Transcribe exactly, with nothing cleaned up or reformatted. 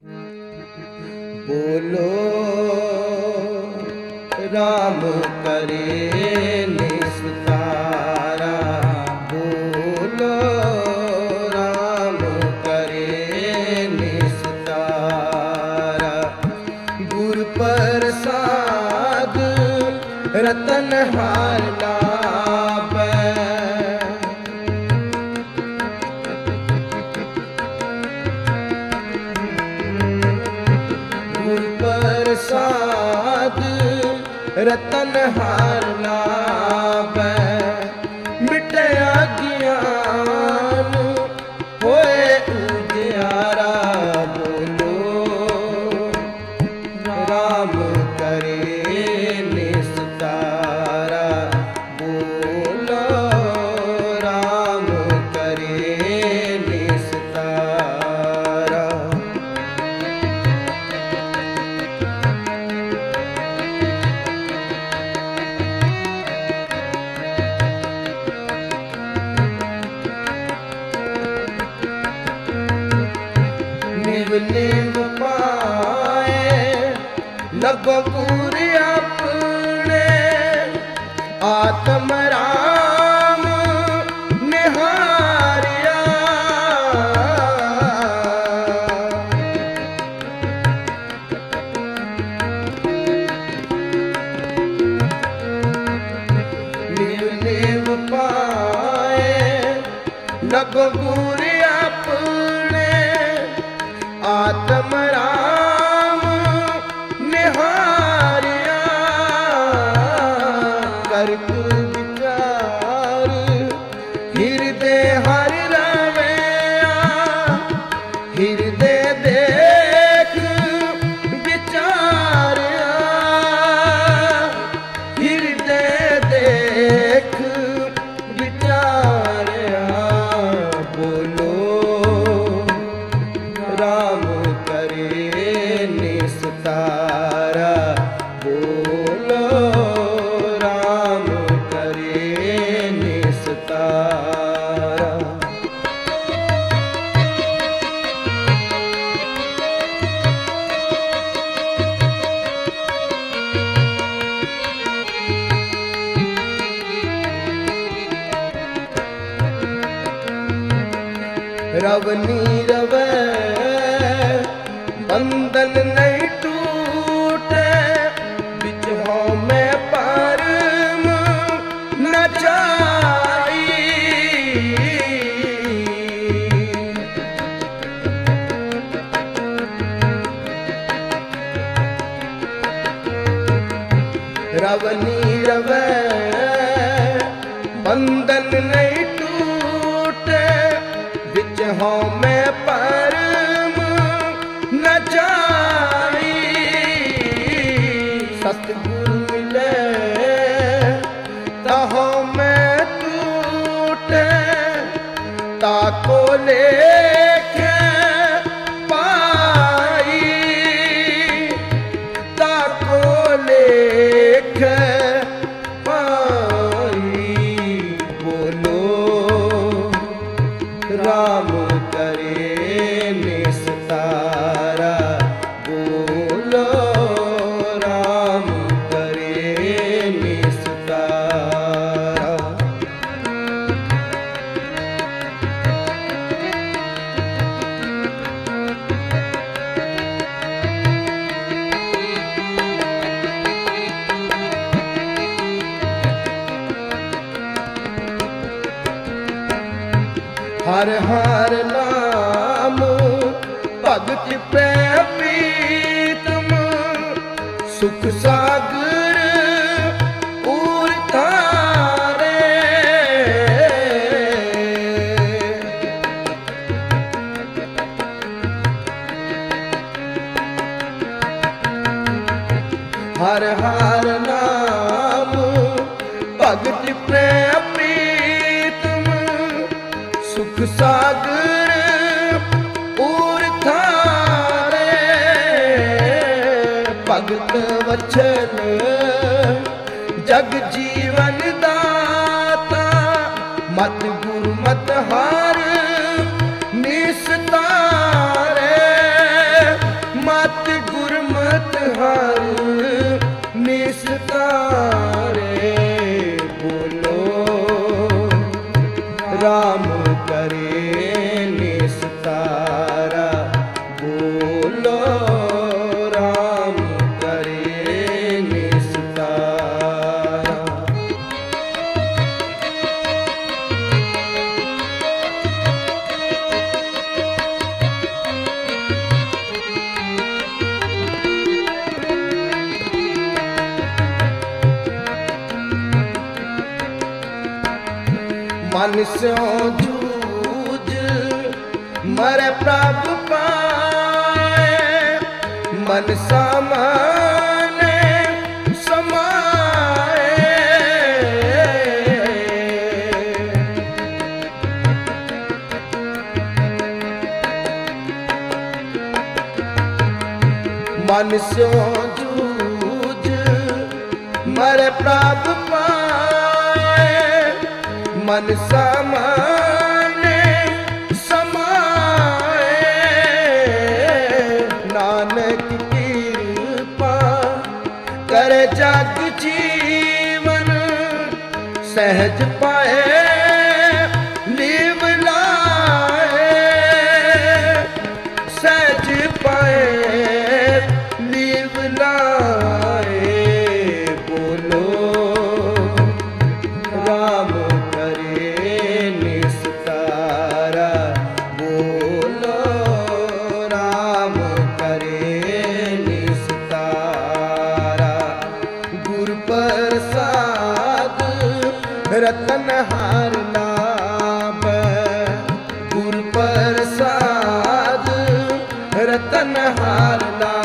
बोलो राम करे निस्तारा, बोलो राम करे निस्तारा। गुरु प्रसाद रतन हार लाभै, प्रसाद रतन हार लाभै। मिटे अज्ञान होए उजियारा, बोलो राम करे निस्तारा, बोलो राम करे निस्तारा। निव पाए लगो पूरे अपने, आत्म राम निहारिया। निव निव पाए लगो पूरे अपने, आत्म राम निहारिया। करत विचार हृदय हर रवैया, हृदय देख विचारिया, हृदय देख विचारिया। बोलो राम करे निस्तारा, बोलो राम करे निस्तारा। रवनी रवै बंधन नहीं टूटे, बिच में परम न जाई। रवनी रवै बंधन नहीं टूटे, बिच में परम न जाई। सतगुरु मिले तहो में टूटे, ताको लेके पाई, ताको लेके पाई। बोलो राम करे निस्तारा, बोलो राम करे निस्तारा। हर हर नाम भगत प्रेम प्रीतम, सुख सागर उर तारे। हर हर नाम भगत प्रेम प्रीतम, सुख सागर उर थारे। भगत वचन जग जीवन दाता, मत गुरु मत हार निस्तारे। मन स्यों जूझ मर प्रभु पाए, मन सामाने समाए। मन स्यों जूझ मर प्रभु पाए, मन समाने समाए। नानक कृपा कर जग जीवन, सहज पाए लीव लाए, सहज पाए लीव लाए। बोलो राम करे निस्तारा, बोलो राम करे निस्तारा। गुरु प्रसाद रतन हार लाभ, गुरु प्रसाद रतन हार लाभ।